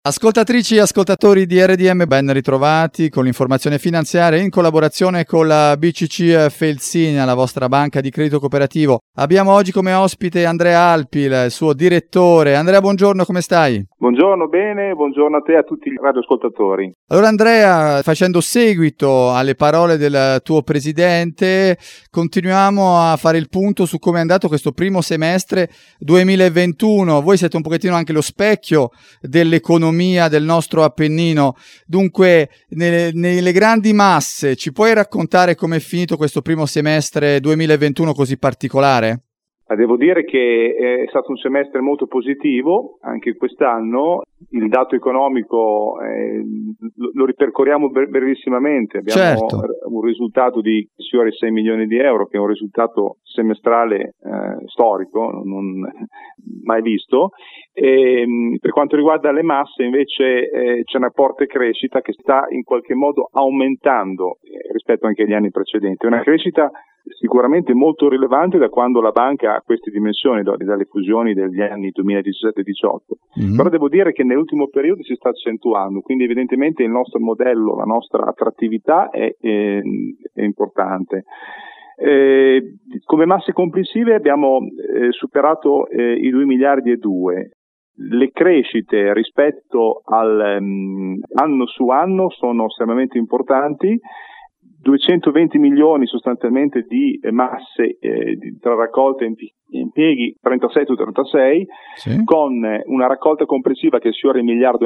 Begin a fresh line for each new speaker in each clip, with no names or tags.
Ascoltatrici e ascoltatori di RDM, ben ritrovati con l'informazione finanziaria in collaborazione con la BCC Felsinea, la vostra banca di credito cooperativo. Abbiamo oggi come ospite Andrea Alpi, il suo direttore. Andrea, buongiorno, come stai?
Buongiorno, bene, buongiorno a te e a tutti i radioascoltatori.
Allora Andrea, facendo seguito alle parole del tuo presidente, continuiamo a fare il punto su come è andato questo primo semestre 2021. Voi siete un pochettino anche lo specchio dell'economia del nostro Appennino. Dunque, nelle grandi masse, ci puoi raccontare com'è finito questo primo semestre 2021 così particolare?
Devo dire che è stato un semestre molto positivo, anche quest'anno. Il dato economico lo ripercorriamo brevissimamente. Abbiamo un risultato di fiore 6 milioni di euro, che è un risultato semestrale storico, non mai visto. Per quanto riguarda le masse, invece, c'è una forte crescita che sta in qualche modo aumentando rispetto anche agli anni precedenti. Una crescita sicuramente molto rilevante da quando la banca ha queste dimensioni, dalle fusioni degli anni 2017-18. Però devo dire che nell'ultimo periodo si sta accentuando, quindi evidentemente il nostro modello, la nostra attrattività è importante. Come masse complessive abbiamo superato i 2 miliardi e 2. Le crescite rispetto al anno su anno sono estremamente importanti. 220 milioni sostanzialmente di masse tra raccolta e impieghi 36 su 36, sì, con una raccolta complessiva che sfiora il 1,5 miliardi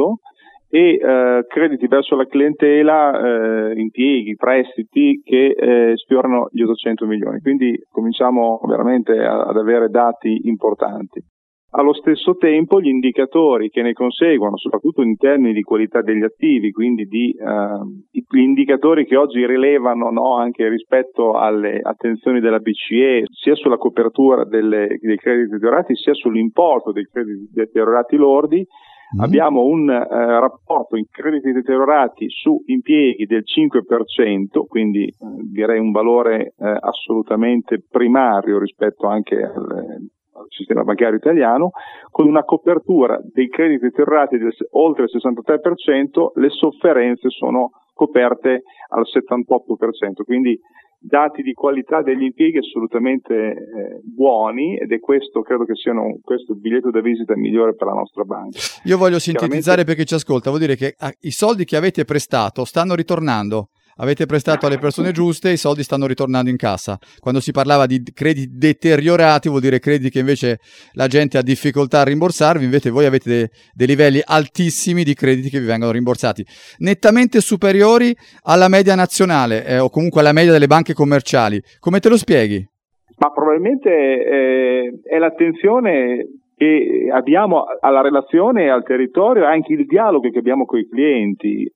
e crediti verso la clientela, impieghi, prestiti che sfiorano gli 800 milioni. Quindi cominciamo veramente ad avere dati importanti. Allo stesso tempo gli indicatori che ne conseguono, soprattutto in termini di qualità degli attivi, quindi gli indicatori che oggi rilevano, no, anche rispetto alle attenzioni della BCE, sia sulla copertura dei crediti deteriorati, sia sull'importo dei crediti deteriorati lordi, abbiamo un rapporto in crediti deteriorati su impieghi del 5%, quindi direi un valore assolutamente primario rispetto anche al sistema bancario italiano, con una copertura dei crediti deteriorati oltre il 63%, le sofferenze sono coperte al 78%, quindi dati di qualità degli impieghi assolutamente buoni, ed è questo, credo che siano questo il biglietto da visita migliore per la nostra banca.
Io voglio sintetizzare perché ci ascolta, vuol dire che i soldi che avete prestato stanno ritornando. Avete prestato alle persone giuste, i soldi stanno ritornando in cassa. Quando si parlava di crediti deteriorati vuol dire crediti che invece la gente ha difficoltà a rimborsarvi, invece voi avete dei livelli altissimi di crediti che vi vengono rimborsati, nettamente superiori alla media nazionale o comunque alla media delle banche commerciali. Come te lo spieghi?
Ma probabilmente è l'attenzione che abbiamo alla relazione e al territorio, anche il dialogo che abbiamo con i clienti.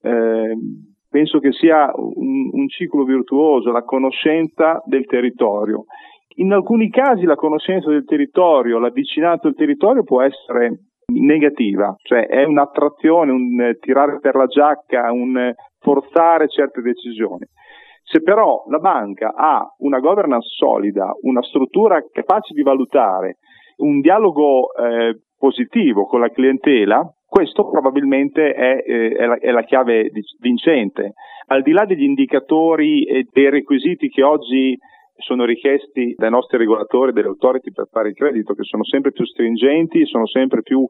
Penso che sia un ciclo virtuoso, la conoscenza del territorio. In alcuni casi la conoscenza del territorio, l'avvicinamento del territorio può essere negativa, cioè è un'attrazione, un tirare per la giacca, un forzare certe decisioni. Se però la banca ha una governance solida, una struttura capace di valutare, un dialogo positivo con la clientela, questo probabilmente è la chiave vincente. Al di là degli indicatori e dei requisiti che oggi sono richiesti dai nostri regolatori, dalle authority per fare il credito, che sono sempre più stringenti, sono sempre più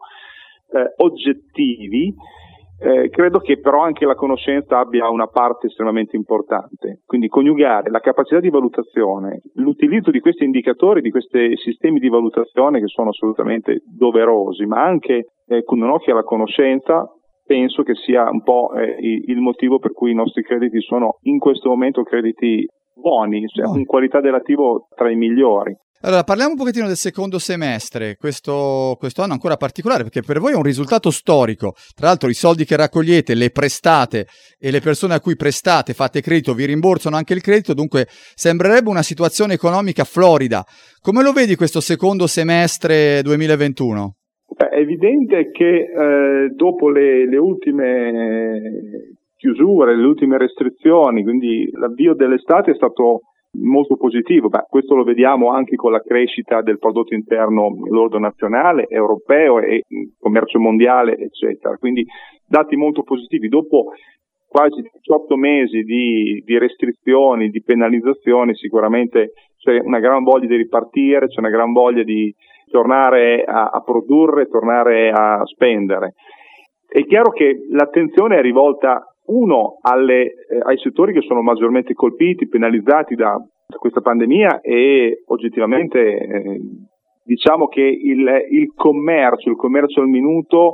oggettivi, credo che però anche la conoscenza abbia una parte estremamente importante. Quindi coniugare la capacità di valutazione, l'utilizzo di questi indicatori, di questi sistemi di valutazione che sono assolutamente doverosi, ma anche con un occhio alla conoscenza, penso che sia un po' il motivo per cui i nostri crediti sono in questo momento crediti buoni, cioè con qualità dell'attivo tra i migliori.
Allora, parliamo un pochettino del secondo semestre, questo anno ancora particolare, perché per voi è un risultato storico. Tra l'altro i soldi che raccogliete, le prestate e le persone a cui prestate, fate credito, vi rimborsano anche il credito, dunque sembrerebbe una situazione economica florida. Come lo vedi questo secondo semestre 2021?
È evidente che dopo le ultime chiusure, le ultime restrizioni, quindi l'avvio dell'estate è stato molto positivo. Questo lo vediamo anche con la crescita del prodotto interno lordo nazionale, europeo e commercio mondiale, eccetera. Quindi dati molto positivi. Dopo quasi 18 mesi di restrizioni, di penalizzazioni, sicuramente c'è una gran voglia di ripartire, c'è una gran voglia di tornare a produrre, tornare a spendere. È chiaro che l'attenzione è rivolta ai settori che sono maggiormente colpiti, penalizzati da questa pandemia, e oggettivamente diciamo che il commercio al minuto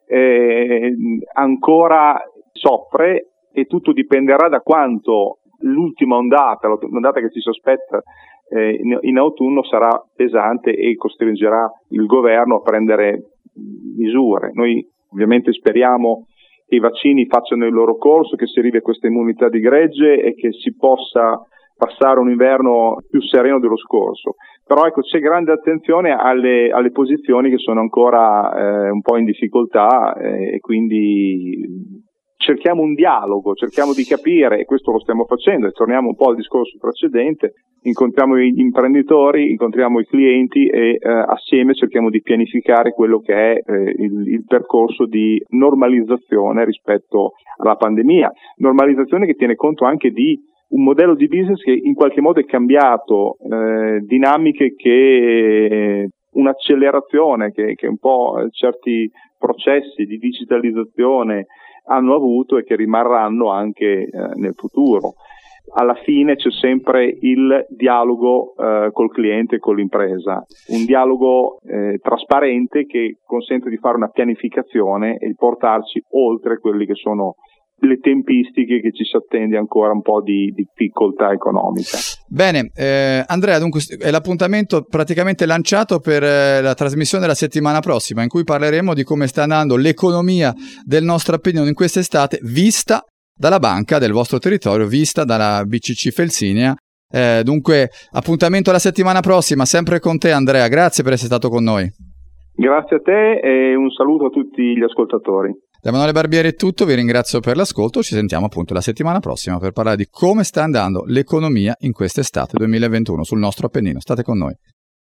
ancora soffre, e tutto dipenderà da quanto l'ultima l'ondata che si sospetta in autunno sarà pesante e costringerà il governo a prendere misure. Noi ovviamente speriamo che i vaccini facciano il loro corso, che si arrivi a questa immunità di gregge e che si possa passare un inverno più sereno dello scorso. Però ecco, c'è grande attenzione alle posizioni che sono ancora un po' in difficoltà, e quindi cerchiamo un dialogo, cerchiamo di capire, e questo lo stiamo facendo, e torniamo un po' al discorso precedente, incontriamo gli imprenditori, incontriamo i clienti e assieme cerchiamo di pianificare quello che è il percorso di normalizzazione rispetto alla pandemia. Normalizzazione che tiene conto anche di un modello di business che in qualche modo è cambiato, dinamiche che un'accelerazione che un po' certi processi di digitalizzazione hanno avuto e che rimarranno anche nel futuro. Alla fine c'è sempre il dialogo col cliente e con l'impresa, un dialogo trasparente che consente di fare una pianificazione e di portarci oltre quelli che sono le tempistiche che ci si attende ancora un po' di difficoltà economica.
Bene, Andrea, dunque è l'appuntamento praticamente lanciato per la trasmissione della settimana prossima, in cui parleremo di come sta andando l'economia del nostro Appennino in quest'estate, vista dalla banca del vostro territorio, vista dalla BCC Felsinia. Dunque, appuntamento alla settimana prossima, sempre con te Andrea, grazie per essere stato con noi.
Grazie a te e un saluto a tutti gli ascoltatori.
Da Emanuele Barbieri è tutto, vi ringrazio per l'ascolto, ci sentiamo appunto la settimana prossima per parlare di come sta andando l'economia in quest'estate 2021 sul nostro Appennino. State con noi.